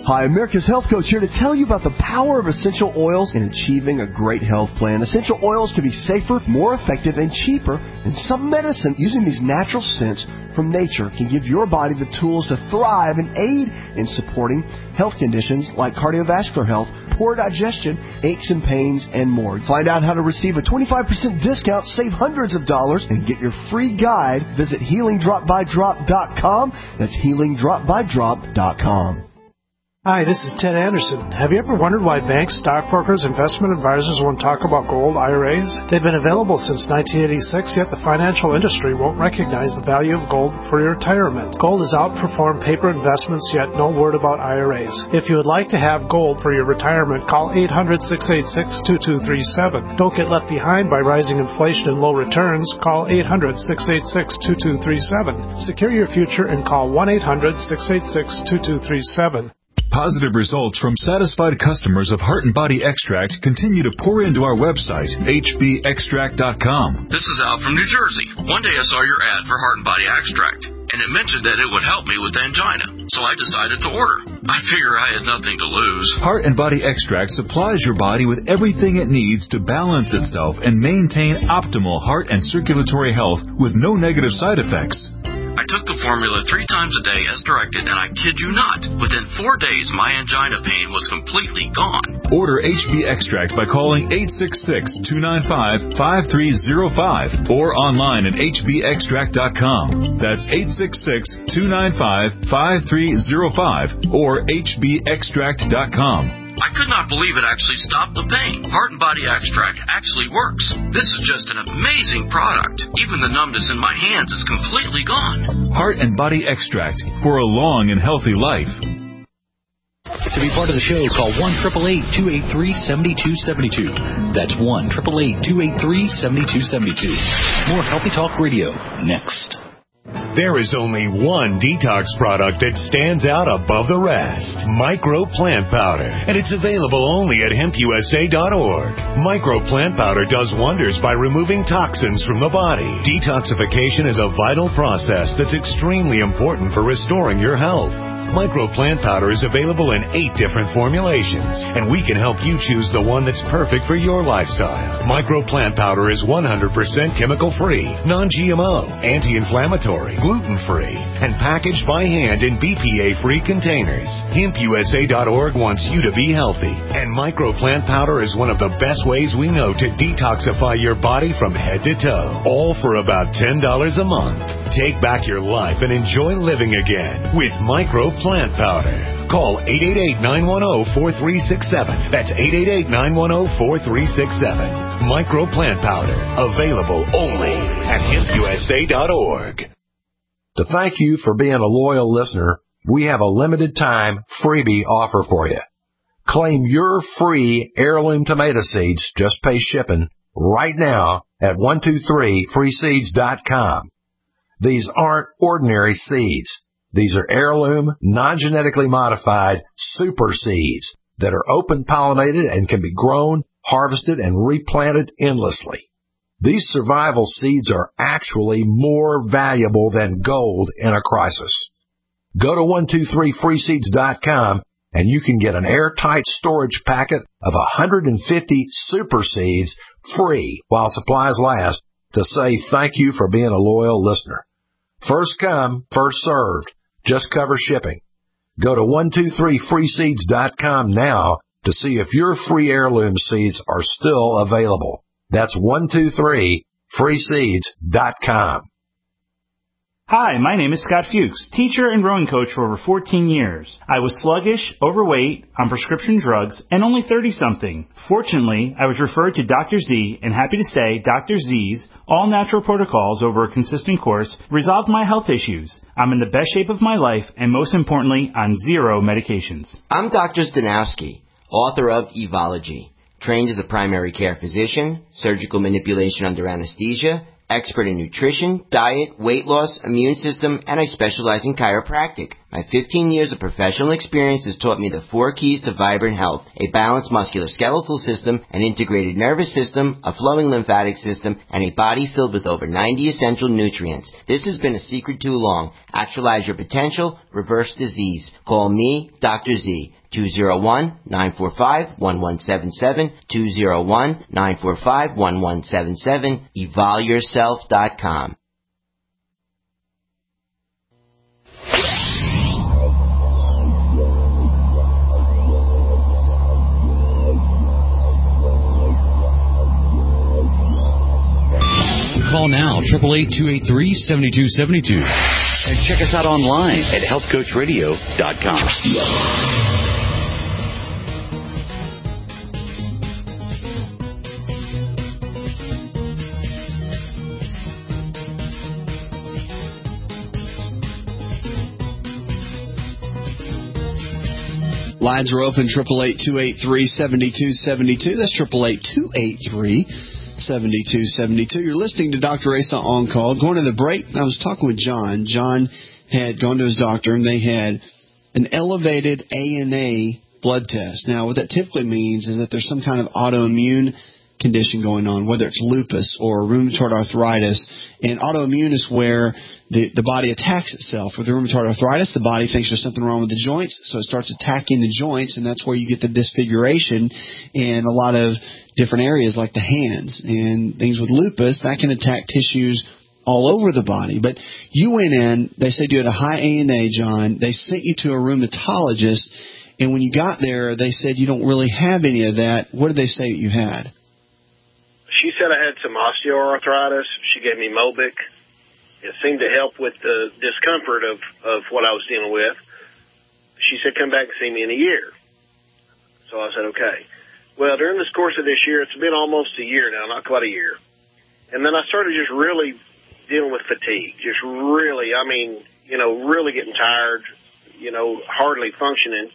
Hi, America's Health Coach here to tell you about the power of essential oils in achieving a great health plan. Essential oils can be safer, more effective, and cheaper than some medicine. Using these natural scents from nature can give your body the tools to thrive and aid in supporting health conditions like cardiovascular health, poor digestion, aches and pains, and more. Find out how to receive a twenty-five percent discount, save hundreds of dollars, and get your free guide. Visit healing drop by drop dot com. That's healing drop by drop dot com. Hi, this is Ted Anderson. Have you ever wondered why banks, stockbrokers, investment advisors won't talk about gold I R As? They've been available since nineteen eighty-six, yet the financial industry won't recognize the value of gold for your retirement. Gold has outperformed paper investments, yet no word about I R As. If you would like to have gold for your retirement, call eight hundred, six eight six, two two three seven. Don't get left behind by rising inflation and low returns. Call eight hundred, six eight six, two two three seven. Secure your future and call one eight hundred, six eight six, two two three seven. Positive results from satisfied customers of Heart and Body Extract continue to pour into our website, H B extract dot com. This is Al from New Jersey. One day I saw your ad for Heart and Body Extract, and it mentioned that it would help me with angina, so I decided to order. I figure I had nothing to lose. Heart and Body Extract supplies your body with everything it needs to balance itself and maintain optimal heart and circulatory health with no negative side effects. I took the formula three times a day as directed, and I kid you not, within four days my angina pain was completely gone. Order H B Extract by calling eight six six, two nine five, five three zero five or online at H B extract dot com. That's eight six six, two nine five, five three zero five or H B extract dot com. I could not believe it actually stopped the pain. Heart and Body Extract actually works. This is just an amazing product. Even the numbness in my hands is completely gone. Heart and Body Extract for a long and healthy life. To be part of the show, call one eight eight eight, two eight three, seven two seven two. That's one eight eight eight, two eight three, seven two seven two. More Healthy Talk Radio next. There is only one detox product that stands out above the rest, Micro Plant Powder, and it's available only at hemp U S A dot org. Micro Plant Powder does wonders by removing toxins from the body. Detoxification is a vital process that's extremely important for restoring your health. Micro Plant Powder is available in eight different formulations, and we can help you choose the one that's perfect for your lifestyle. Micro Plant Powder is one hundred percent chemical-free, non G M O, anti-inflammatory, gluten-free, and packaged by hand in B P A-free containers. hemp U S A dot org wants you to be healthy, and Micro Plant Powder is one of the best ways we know to detoxify your body from head to toe, all for about ten dollars a month. Take back your life and enjoy living again with Micro Plant Powder. Call eight eight eight, nine one zero, four three six seven. That's eight eight eight, nine one zero, four three six seven. Micro Plant Powder. Available only at hemp U S A dot org. To thank you for being a loyal listener, we have a limited time freebie offer for you. Claim your free heirloom tomato seeds, just pay shipping, right now at one two three free seeds dot com. These aren't ordinary seeds. These are heirloom, non-genetically modified super seeds that are open-pollinated and can be grown, harvested, and replanted endlessly. These survival seeds are actually more valuable than gold in a crisis. Go to one two three free seeds dot com and you can get an airtight storage packet of one hundred fifty super seeds free while supplies last to say thank you for being a loyal listener. First come, first served. Just cover shipping. Go to one two three free seeds dot com now to see if your free heirloom seeds are still available. That's one two three free seeds dot com. Hi, my name is Scott Fuchs, teacher and rowing coach for over fourteen years. I was sluggish, overweight, on prescription drugs, and only thirty-something. Fortunately, I was referred to Doctor Z, and happy to say Doctor Z's all-natural protocols over a consistent course resolved my health issues. I'm in the best shape of my life, and most importantly, on zero medications. I'm Doctor Stanowski, author of Evology, trained as a primary care physician, surgical manipulation under anesthesia, expert in nutrition, diet, weight loss, immune system, and I specialize in chiropractic. My fifteen years of professional experience has taught me the four keys to vibrant health: a balanced musculoskeletal system, an integrated nervous system, a flowing lymphatic system, and a body filled with over ninety essential nutrients. This has been a secret too long. Actualize your potential, reverse disease. Call me, Doctor Z. two oh one, nine four five, one one seven seven, two oh one, nine four five, one one seven seven, evolve yourself dot com. Call now, eight eight eight, two eight three, seven two seven two. And check us out online at health coach radio dot com. Lines are open, eight eight eight, two eight three, seven two seven two. That's eight eight eight, two eight three, seven two seven two. You're listening to Doctor Asa On Call. Going to the break, I was talking with John. John had gone to his doctor, and they had an elevated A N A blood test. Now, what that typically means is that there's some kind of autoimmune condition going on, whether it's lupus or rheumatoid arthritis. And autoimmune is where the, the body attacks itself. With rheumatoid arthritis, the body thinks there's something wrong with the joints, so it starts attacking the joints, and that's where you get the disfiguration in a lot of different areas like the hands. And things with lupus, that can attack tissues all over the body. But you went in, they said you had a high A N A, John. They sent you to a rheumatologist, and when you got there, they said you don't really have any of that. What did they say that you had? She said I had some osteoarthritis. She gave me Mobic. It seemed to help with the discomfort of, of what I was dealing with. She said, come back and see me in a year. So I said, okay. Well, during this course of this year, it's been almost a year now, not quite a year. And then I started just really dealing with fatigue, just really, I mean, you know, really getting tired, you know, hardly functioning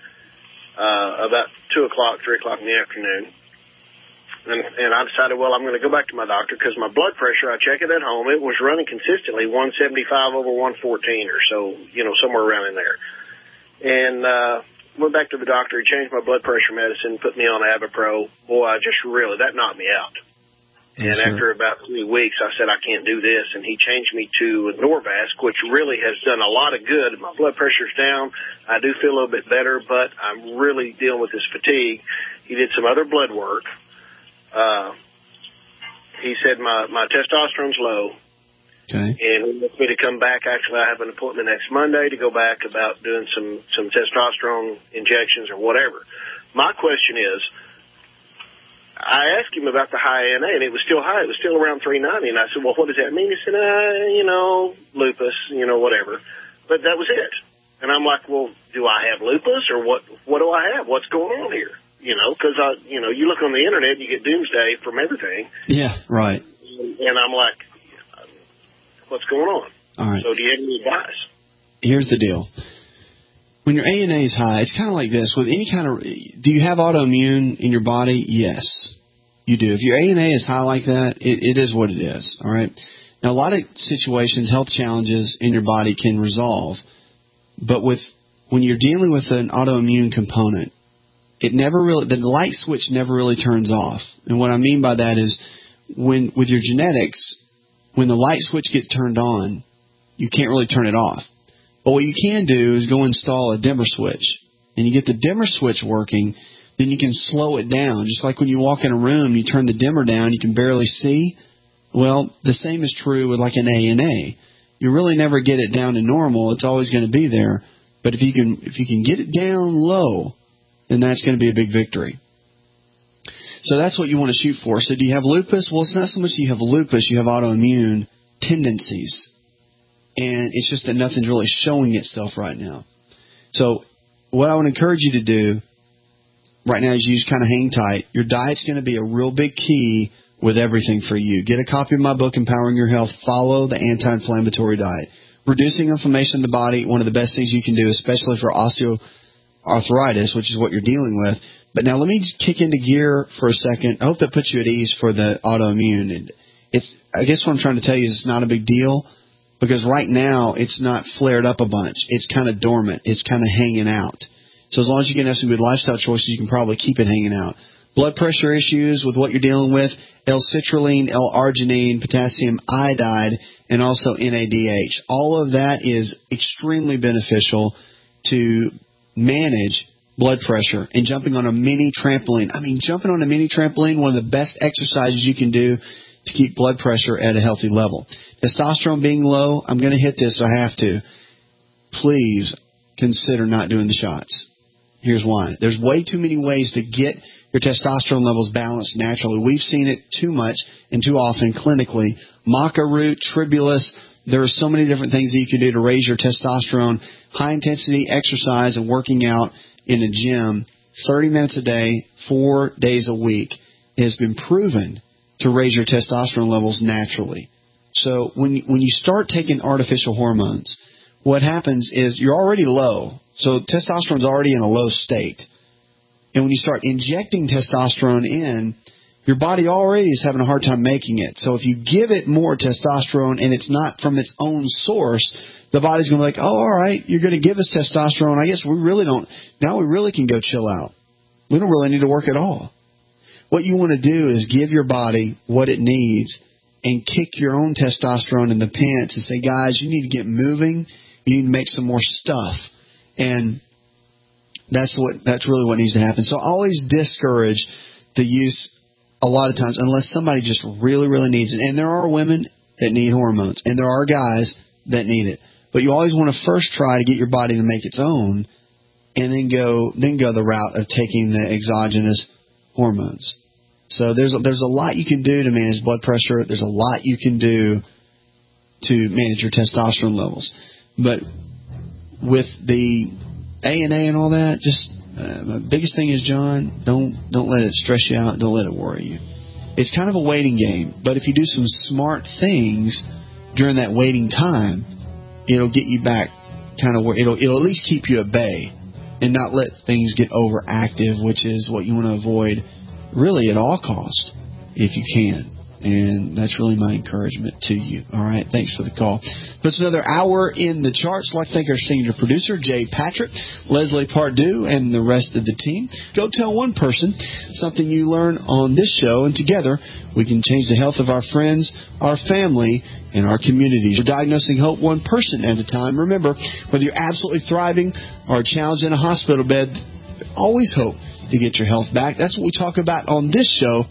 uh, about two o'clock, three o'clock in the afternoon. And, and I decided, well, I'm going to go back to my doctor because my blood pressure, I check it at home, it was running consistently one seventy-five over one fourteen or so, you know, somewhere around in there. And uh, went back to the doctor, he changed my blood pressure medicine, put me on Avapro. Boy, I just really, that knocked me out. Yes, and sir. after about three weeks, I said, I can't do this. And he changed me to Norvasc, which really has done a lot of good. My blood pressure's down. I do feel a little bit better, but I'm really dealing with this fatigue. He did some other blood work. Uh, he said my, my testosterone's low. Okay. And he wants me to come back. Actually, I have an appointment next Monday to go back about doing some, some testosterone injections or whatever. My question is, I asked him about the high A N A, and it was still high. It was still around three ninety. And I said, well, what does that mean? He said, uh, you know, lupus, you know, whatever. But that was it. And I'm like, well, do I have lupus or what, what do I have? What's going on here? You know, because, I, you know, you look on the Internet and you get doomsday from everything. Yeah, right. And I'm like, what's going on? All right. So do you have any advice? Here's the deal. When your A N A is high, it's kind of like this. With any kind of, do you have autoimmune in your body? Yes, you do. If your A N A is high like that, it, it is what it is. All right. Now, a lot of situations, health challenges in your body can resolve. But with when you're dealing with an autoimmune component, it never really, the light switch never really turns off. And what I mean by that is when, with your genetics, when the light switch gets turned on, you can't really turn it off. But what you can do is go install a dimmer switch. And you get the dimmer switch working, then you can slow it down. Just like when you walk in a room, you turn the dimmer down, you can barely see. Well, the same is true with like an A N A. You really never get it down to normal. It's always going to be there. But if you can, if you can get it down low, then that's going to be a big victory. So that's what you want to shoot for. So do you have lupus? Well, it's not so much you have lupus, you have autoimmune tendencies. And it's just that nothing's really showing itself right now. So what I would encourage you to do right now is you just kind of hang tight. Your diet's going to be a real big key with everything for you. Get a copy of my book, Empowering Your Health. Follow the anti-inflammatory diet. Reducing inflammation in the body, one of the best things you can do, especially for osteoarthritis, which is what you're dealing with. But now let me just kick into gear for a second. I hope that puts you at ease for the autoimmune. It's, I guess what I'm trying to tell you is it's not a big deal. because right now it's not flared up a bunch. It's kind of dormant. It's kind of hanging out. So as long as you can have some good lifestyle choices, you can probably keep it hanging out. Blood pressure issues with what you're dealing with, L-citrulline, L-arginine, potassium iodide, and also N A D H. All of that is extremely beneficial to manage blood pressure. And jumping on a mini trampoline. I mean, jumping on a mini trampoline, one of the best exercises you can do to keep blood pressure at a healthy level. Testosterone being low, I'm going to hit this, so I have to. Please consider not doing the shots. Here's why. There's way too many ways to get your testosterone levels balanced naturally. We've seen it too much and too often clinically. Maca root, tribulus, there are so many different things that you can do to raise your testosterone. High-intensity exercise and working out in a gym, thirty minutes a day, four days a week, has been proven to raise your testosterone levels naturally. So when you, when you start taking artificial hormones, what happens is you're already low. So testosterone's already in a low state. And when you start injecting testosterone in, your body already is having a hard time making it. So if you give it more testosterone and it's not from its own source, the body's going to be like, oh, all right, you're going to give us testosterone. I guess we really don't. Now we really can go chill out. We don't really need to work at all. What you want to do is give your body what it needs and kick your own testosterone in the pants and say, guys, you need to get moving. You need to make some more stuff. And that's what that's really what needs to happen. So I always discourage the use a lot of times unless somebody just really, really needs it. And there are women that need hormones, and there are guys that need it. But you always want to first try to get your body to make its own, and then go then go the route of taking the exogenous hormones. So there's a, there's a lot you can do to manage blood pressure. There's a lot you can do to manage your testosterone levels. But with the A and A and all that, just uh, the biggest thing is, John, don't don't let it stress you out. Don't let it worry you. It's kind of a waiting game, but if you do some smart things during that waiting time, it'll get you back kind of where it'll it'll at least keep you at bay and not let things get overactive, which is what you want to avoid really at all costs if you can. And that's really my encouragement to you. All right, thanks for the call. It's another hour in the charts. I'd like to thank our senior producer, Jay Patrick, Leslie Pardue, and the rest of the team. Go tell one person something you learn on this show, and together we can change the health of our friends, our family, and our communities. We're diagnosing hope one person at a time. Remember, whether you're absolutely thriving or challenged in a hospital bed, always hope to get your health back. That's what we talk about on this show.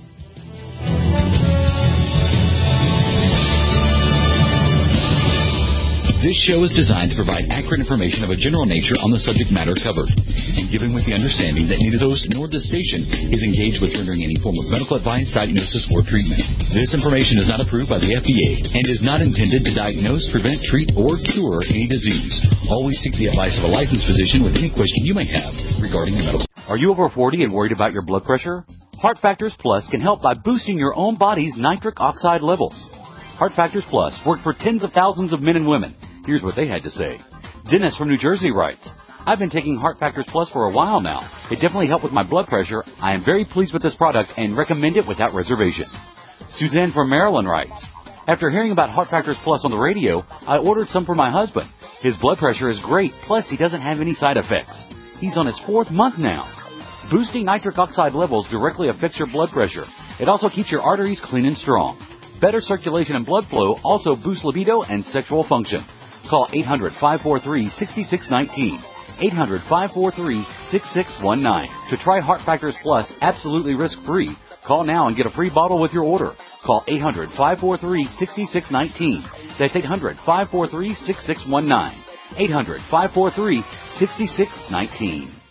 This show is designed to provide accurate information of a general nature on the subject matter covered, and given with the understanding that neither host nor the station is engaged with rendering any form of medical advice, diagnosis, or treatment. This information is not approved by the F D A and is not intended to diagnose, prevent, treat, or cure any disease. Always seek the advice of a licensed physician with any question you may have regarding your medical. Are you over forty and worried about your blood pressure? Heart Factors Plus can help by boosting your own body's nitric oxide levels. Heart Factors Plus worked for tens of thousands of men and women. Here's what they had to say. Dennis from New Jersey writes, I've been taking Heart Factors Plus for a while now. It definitely helped with my blood pressure. I am very pleased with this product and recommend it without reservation. Suzanne from Maryland writes, after hearing about Heart Factors Plus on the radio, I ordered some for my husband. His blood pressure is great, plus he doesn't have any side effects. He's on his fourth month now. Boosting nitric oxide levels directly affects your blood pressure. It also keeps your arteries clean and strong. Better circulation and blood flow also boosts libido and sexual function. Call eight hundred, five four three, six six one nine, eight hundred, five four three, six six one nine. To try Heart Factors Plus absolutely risk-free, call now and get a free bottle with your order. Call eight hundred, five four three, six six one nine. That's eight hundred, five four three, six six one nine. eight hundred, five four three, six six one nine.